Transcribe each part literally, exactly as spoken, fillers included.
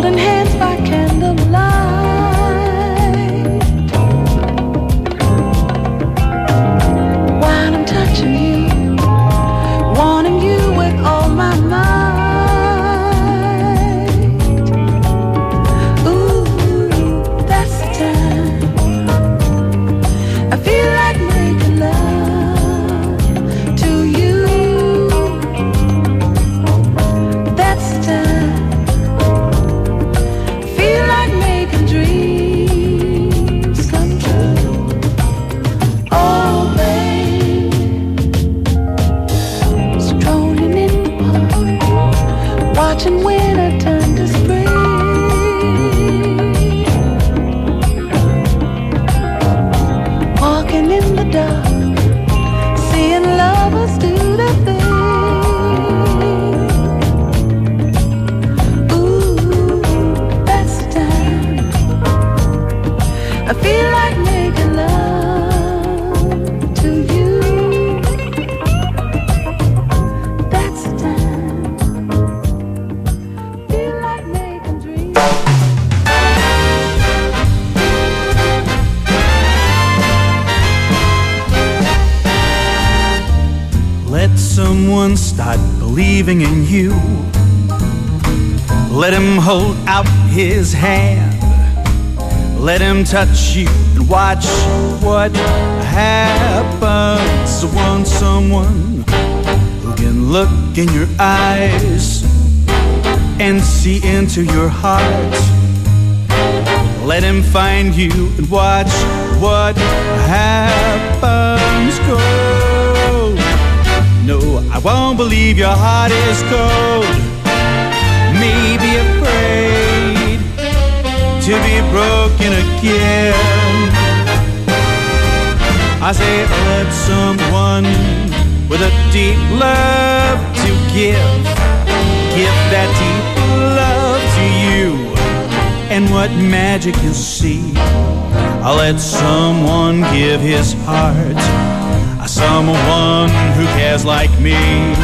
holding hands by candlelight, while I'm touching you, wanting you with all my might. Ooh, that's the time I feel like making love to you. That's the time I feel like making dreams come true. Oh, baby, strolling in the park, watching winter turn to spring, walking in the dark, seeing lovers do the thing. Ooh, that's the time I feel like making love to you. That's the time I feel like making dreams. Let someone start believing in you. Let him hold out his hand. Let him touch you and watch what happens. I want someone who can look in your eyes and see into your heart. Let him find you and watch what happens. Go. No, I won't believe your heart is cold. Maybe afraid to be broken again. I say let someone with a deep love to give, give that deep love to you. And what magic you'll see, I'll let someone give his heart, someone who cares like me.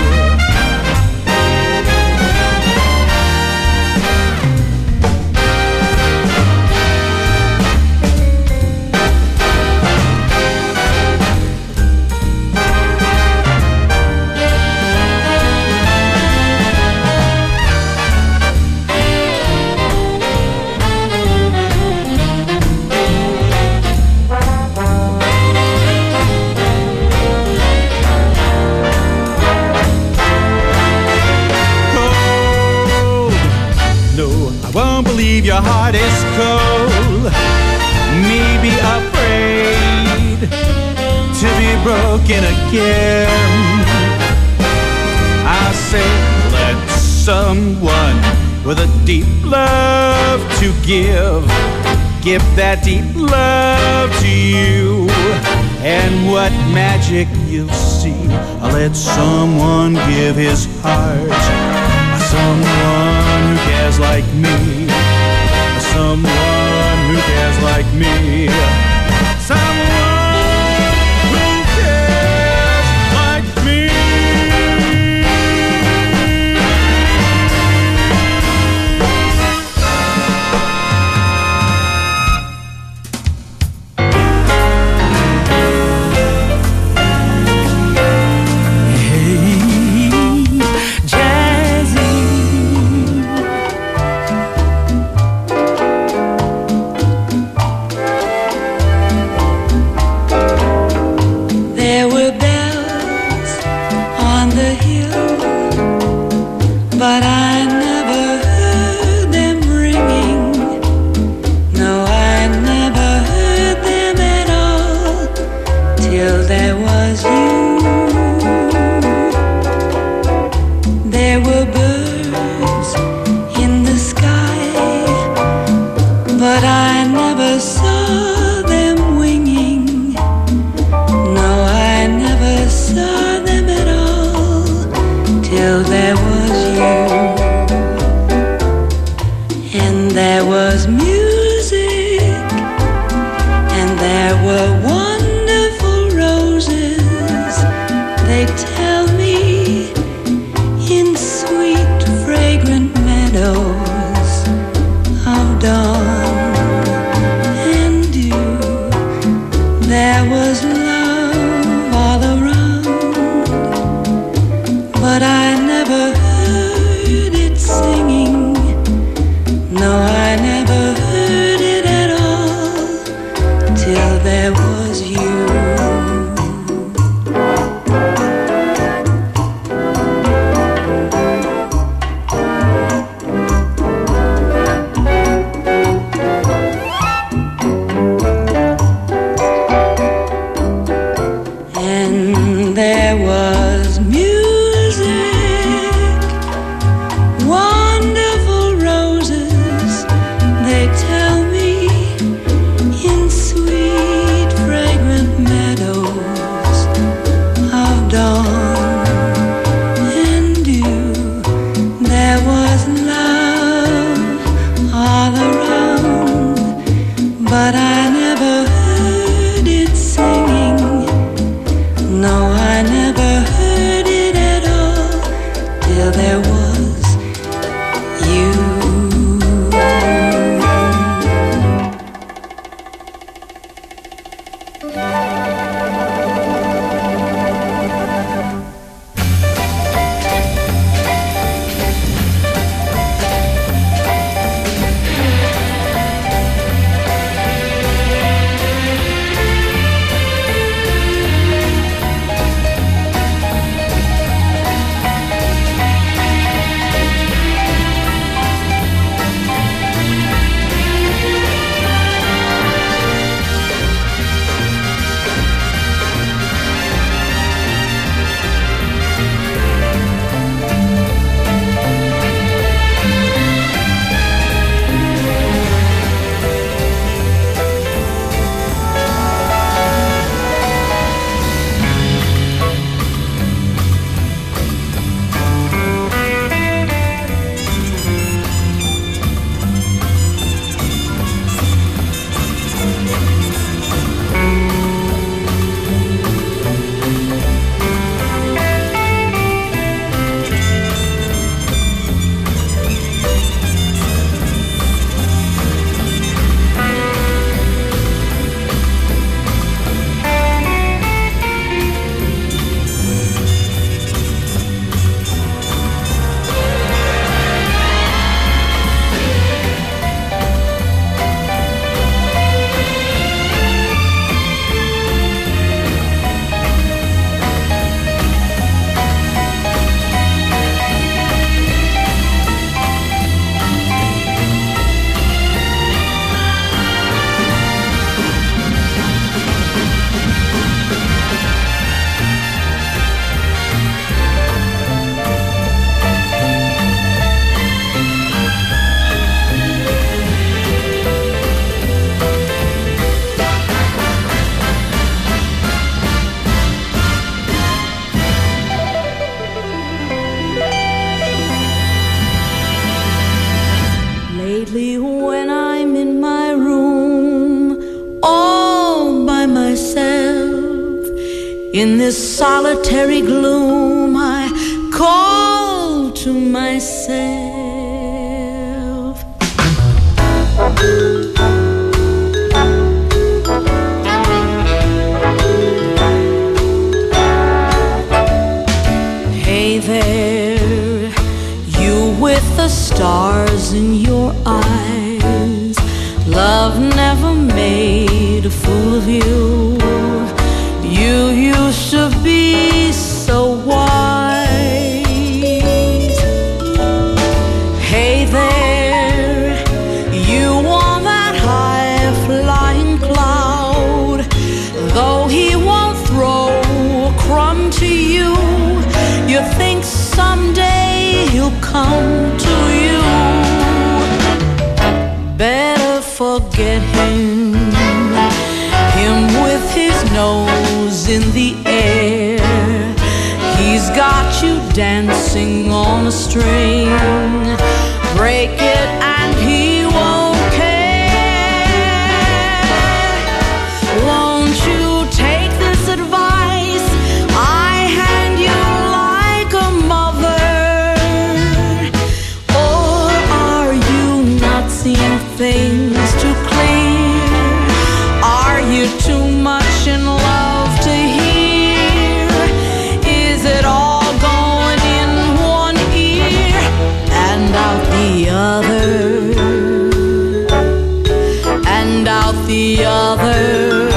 Your heart is cold, maybe afraid to be broken again. I say let someone with a deep love to give, give that deep love to you. And what magic you'll see, I'll let someone give his heart, someone who cares like me. Someone who cares like me. Someone who cares like me. lately when I'm in my room all by myself. In this solitary gloom I call to myself. Hey there, you with the stars in your eyes. Love never made a fool of you. You used to be so wise. Hey there, you on that high flying cloud. Though he won't throw a crumb to you, you think someday he'll come to you. Better forget him, him with his nose in the air. He's got you dancing on a string. Break it and he won't care. Won't you take this advice I hand you like a mother? Or are you not seeing things too clear? Are you too much in love to hear? Is it all going in one ear and out the other? And out the other.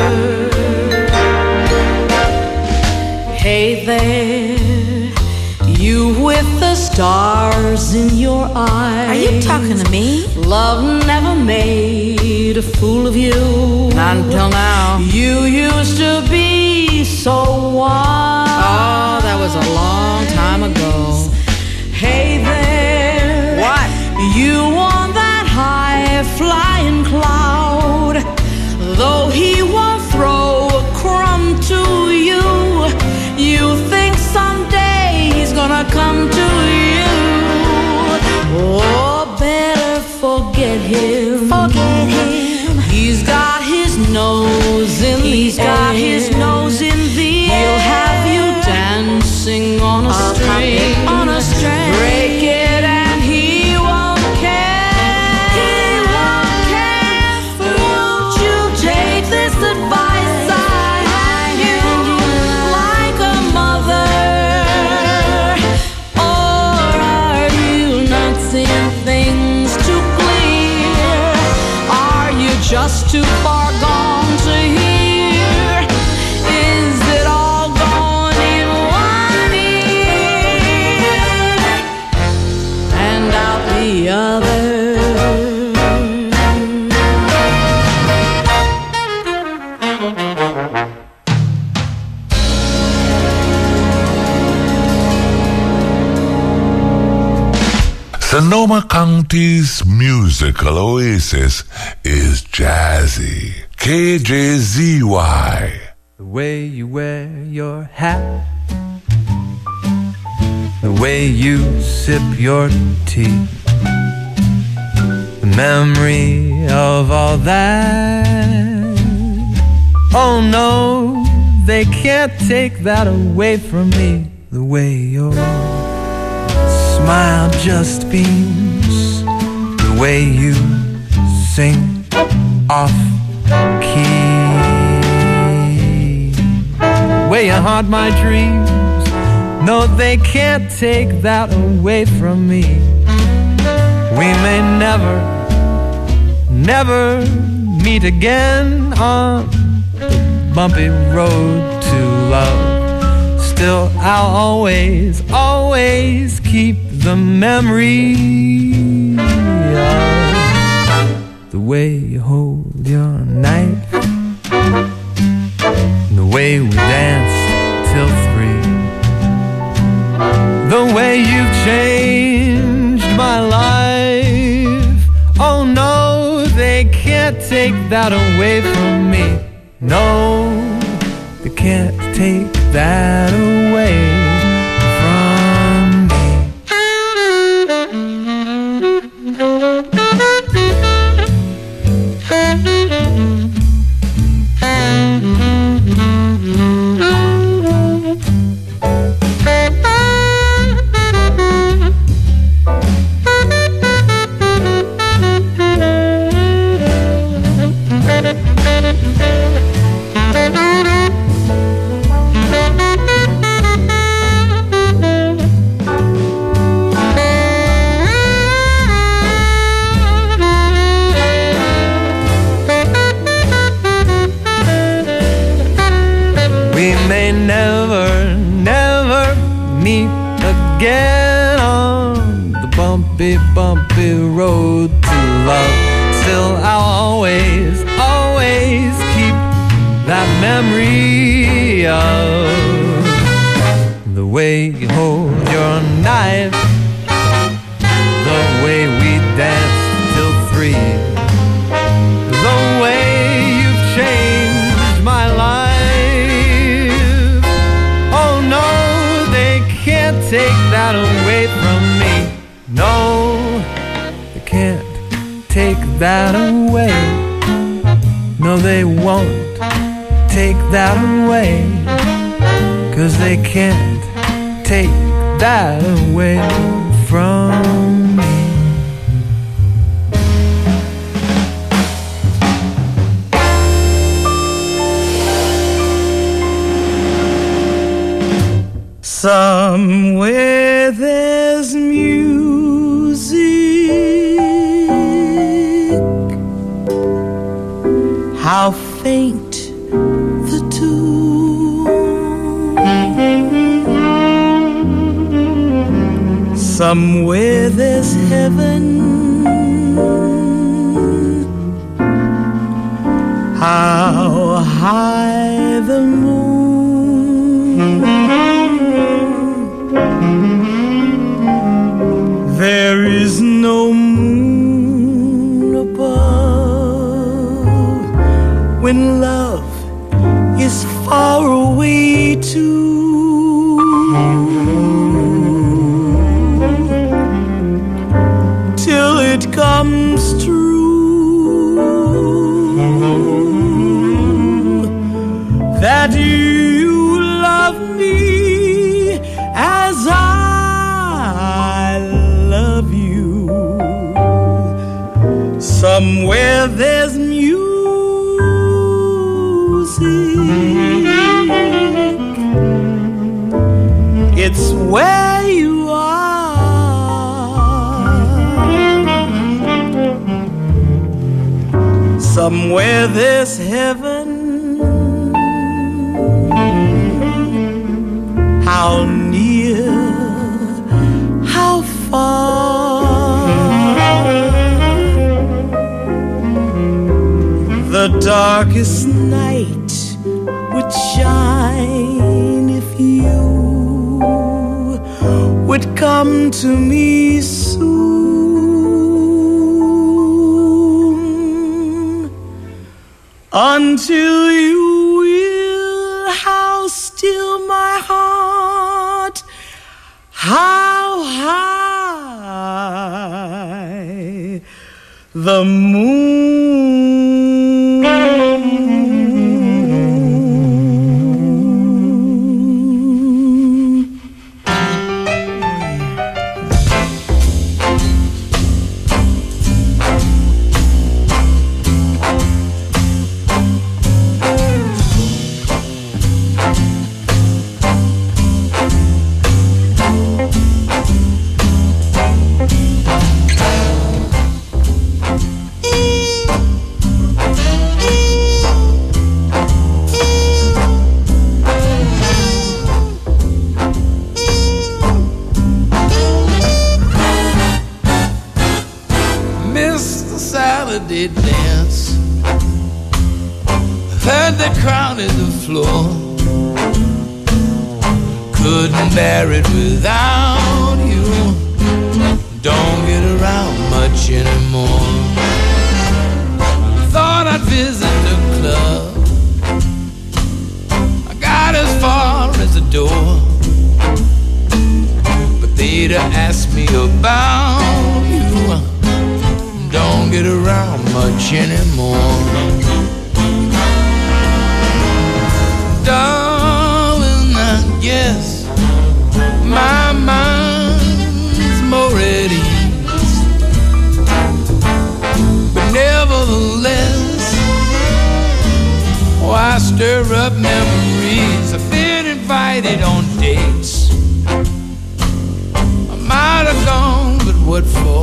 Hey there, you with the stars in your eyes. Are you talking to me? Love never made a fool of you. Not until now. You used to be so wise. Oh, that was a long time ago. Hey there. What? You on that high flying cloud. Though he won't throw a crumb to you, you think someday he's gonna come to you. Oh, better forget him. Forget him. He's got his nose in He's the got air. his nose in the He'll air. have you dancing on a I'll string. pop it on a string. Break it and he won't care. He won't care. Won't you take this advice I hand you like a mother? Or are you not seeing things too clear? Are you just too far gone to hear? Is it all gone in one ear and out the other? Sonoma County's musical oasis is Jazzy. K J Z Y. The way you wear your hat, the way you sip your tea, the memory of all that. Oh no, they can't take that away from me. The way your smile just beams, the way you sing off key, the way you haunt my dreams. No, they can't take that away from me. We may never, never meet again on the bumpy road to love. Still, I'll always, always keep the memory of the way you hold your knife, the way we danced till three, the way you've changed my life. Oh no, they can't take that away from me. No, they can't take that away from me. may never, never meet again on the bumpy, bumpy road to love. Still, I'll always, always keep that memory of the way you hold your knife, the way we danced till three, the way you've changed my life. Oh no, they can't take that away from me. No, they can't take that away. No, they won't take that away, 'cause they can't take that away from me. Somewhere there's music, how faint the tune. Somewhere there's heaven, how high the moon. There is no moon above when love is far away too. Till it comes true that you love me as I love you. Somewhere there's music, it's where you are. Somewhere there's heaven, how near, how far. The darkest night would shine if you would come to me soon. Until you will, how still my heart, how high the moon. Saturday dance, heard they crowded the floor, couldn't bear it without you, don't get around much anymore. Thought I'd visit the club, I got as far as the door, but they'd have asked me about you, don't get around much anymore. Darling, I guess my mind's more at ease, but nevertheless, why stir up memories? I've been invited on dates, I might have gone, but what for?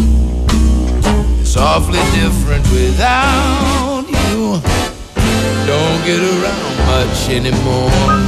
It's awfully different without you. don't get around much anymore.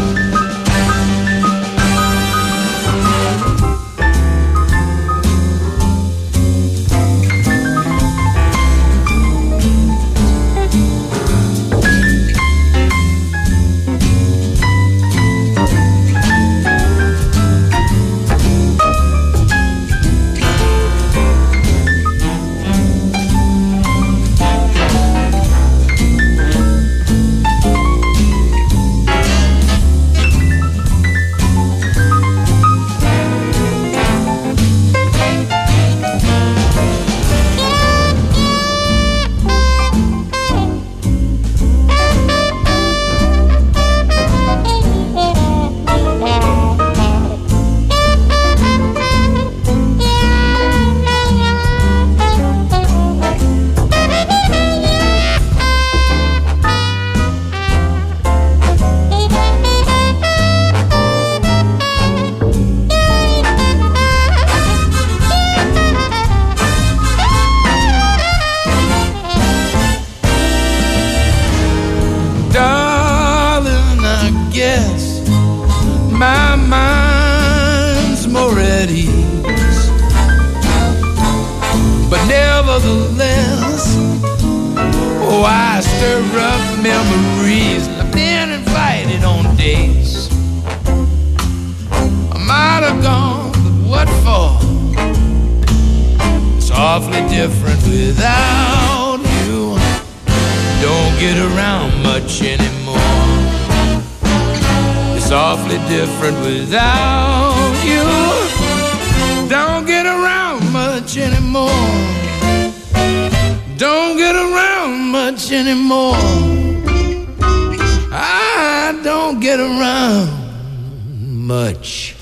Different without you. Don't get around much anymore. Don't get around much anymore. I don't get around much.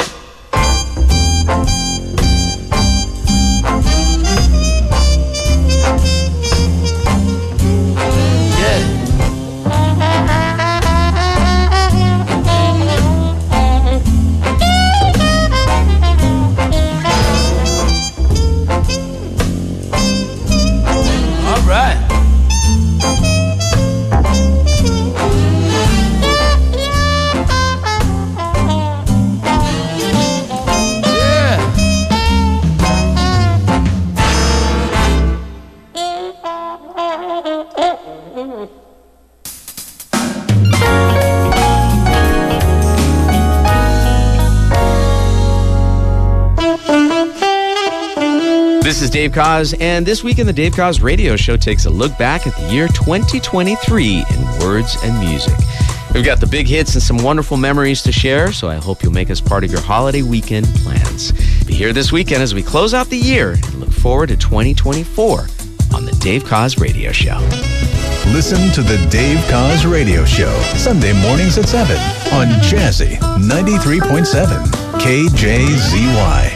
This is Dave Koz, and this week in the Dave Koz Radio Show takes a look back at the year twenty twenty-three in words and music. We've got the big hits and some wonderful memories to share, so I hope you'll make us part of your holiday weekend plans. Be here this weekend as we close out the year and look forward to twenty twenty-four on the Dave Koz Radio Show. Listen to the Dave Koz Radio Show, Sunday mornings at seven on Jazzy ninety-three point seven K J Z Y.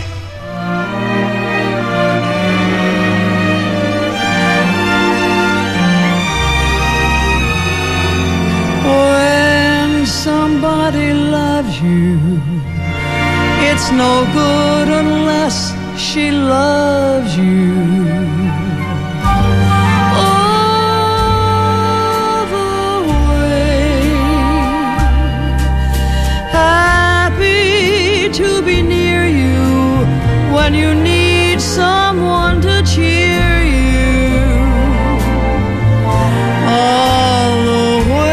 Somebody loves you. It's no good unless she loves you. All the way. Happy to be near you when you need someone to cheer you. All the way.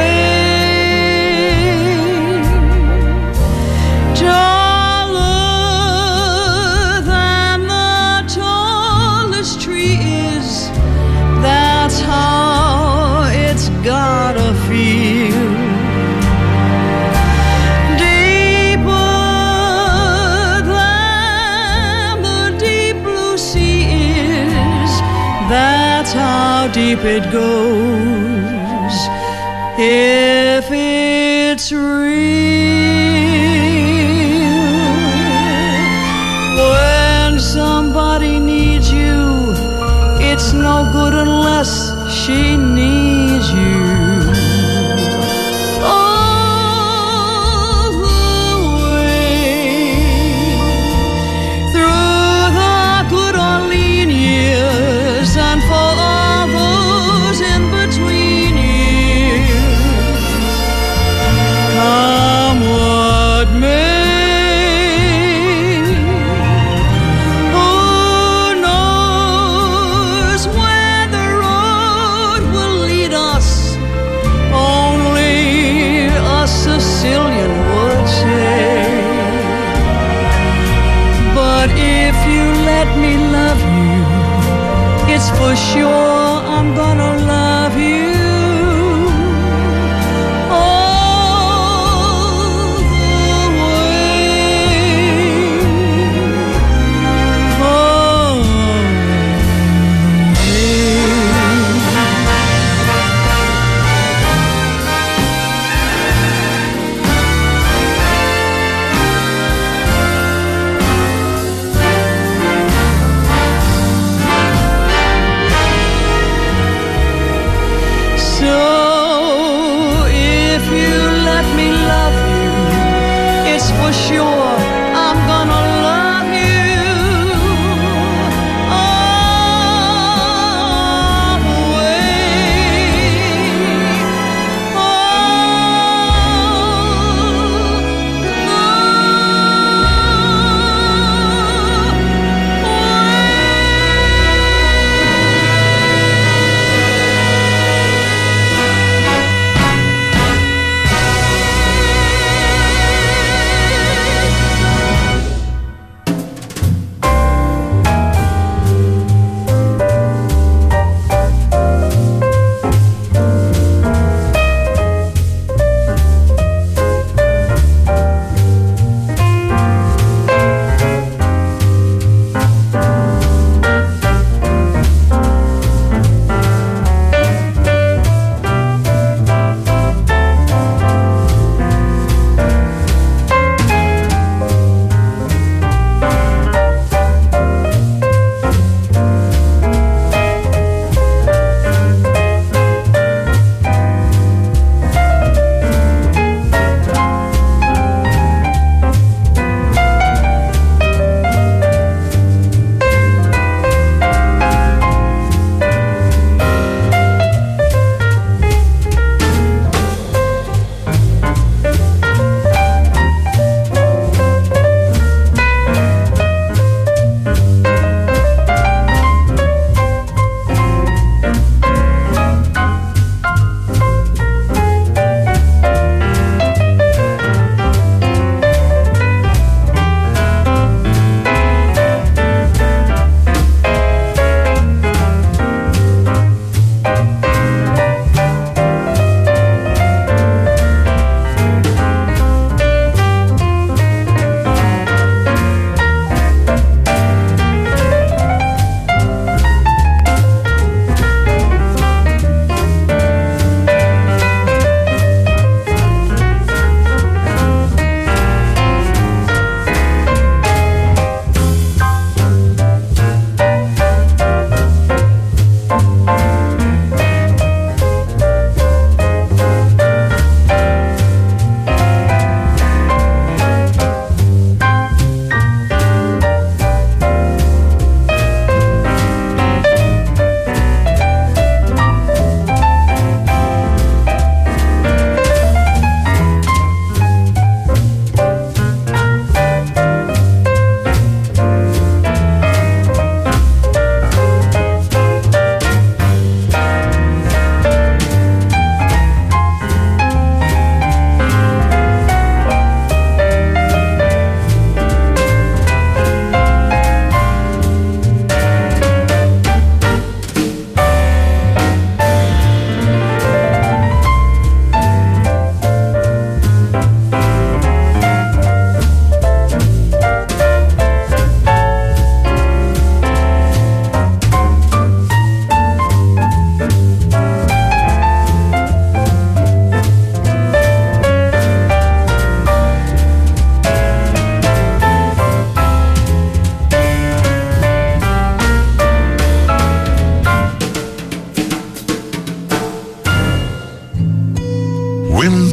Gotta feel deeper than the deep blue sea is. That's how deep it goes. If it's real, when somebody needs you, it's no good unless she needs you. All the way through the good or lean years, and for all those in between years,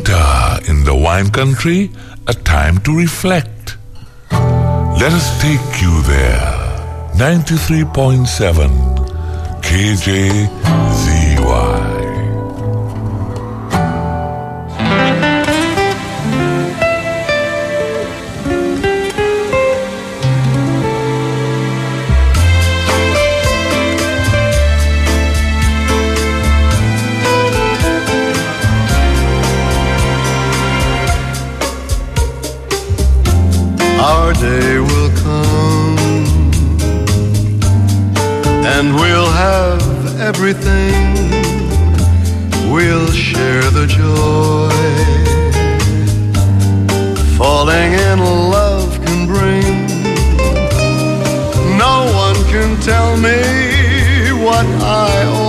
winter in the wine country, a time to reflect. Let us take you there. ninety-three point seven K J Z Y. Our day will come and we'll have everything. We'll share the joy falling in love can bring. No one can tell me what I